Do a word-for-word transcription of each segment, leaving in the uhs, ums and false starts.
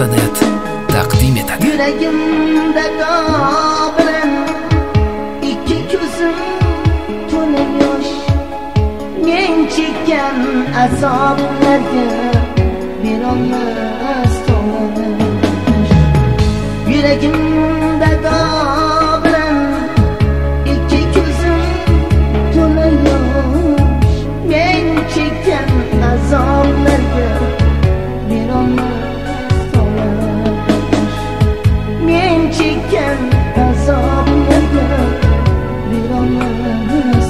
nuqta net taqdim etadi. Yuragimda bilan ikki ko'zim to'la yosh, men chekkan azoblarga berolmas to'lash. Yuragimda bilan ikki ko'zim to'la yosh, men chekkan azoblarga berolmas to'lash. Men chekkan azoblarga berolmas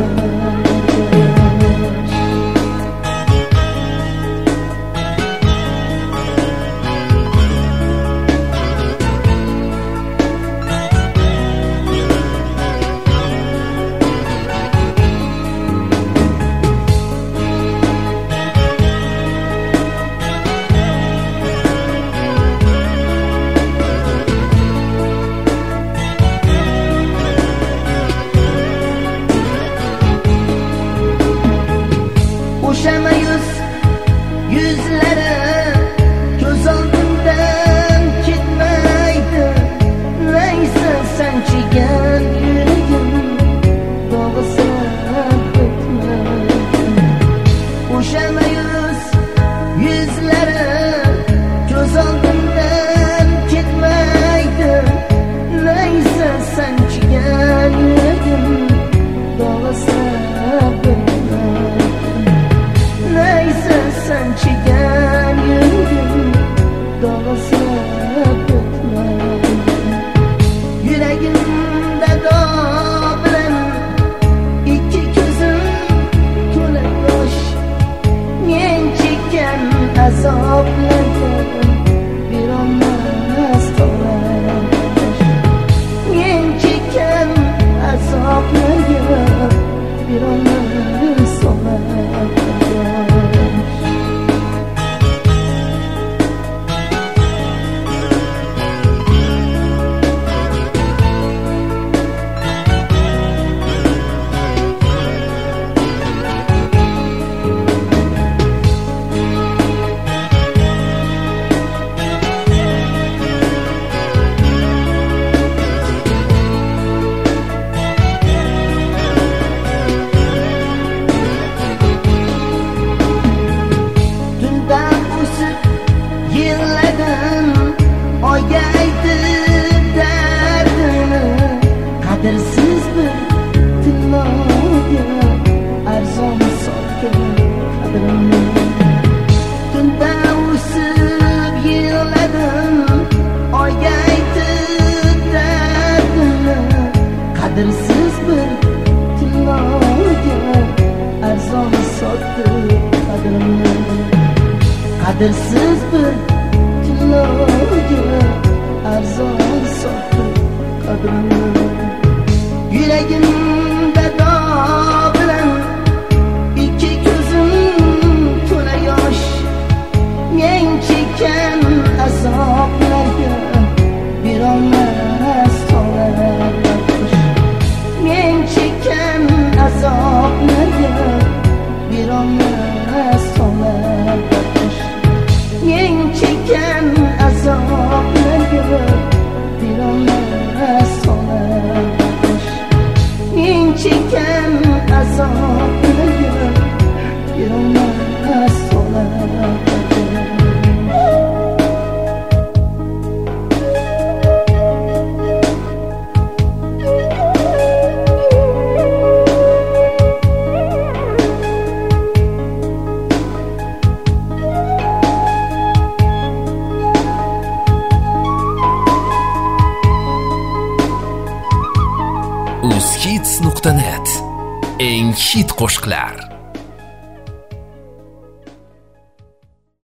o'sha mayus yuzlari ko'z oldimdan ketmaydi. Laysa sanchigan yuragim dog'isab o'tmaydi. O'sha mayus yuzlari ko'z oldimdan ketmaydi. Laysa sanchigan yuragim dog'isab o'tmaydi. Laysa sanchigan yuragim dog'isab o'tmaydi. Yuragimda bilan ikki ko'zim to'la yosh, men chekkan azoblarga berolmas to'lash. Men chekkan azoblarga berolmas to'lash. Oyga aytib dardini, qadrsiz bir tilloga arzon sotgan qadrimni. Tunda o'sib yig'ladim, oyga aytib dardini, qadrsiz bir tilloga arzon sotgan qadrimni. Qadrsiz bir tilloga arzon sotdi qadrimni. Yuragimda bilan ikki ko'zim to'la yosh, men chekkan azoblarga berolmas to'lash. Men chekkan azoblarga berolmas to'lash. Men chekkan azoblarga berolmas to'lash. Men chekkan azoblarga berolmas to'lash. uz hits nuqta net eng hit qo'shiqlar.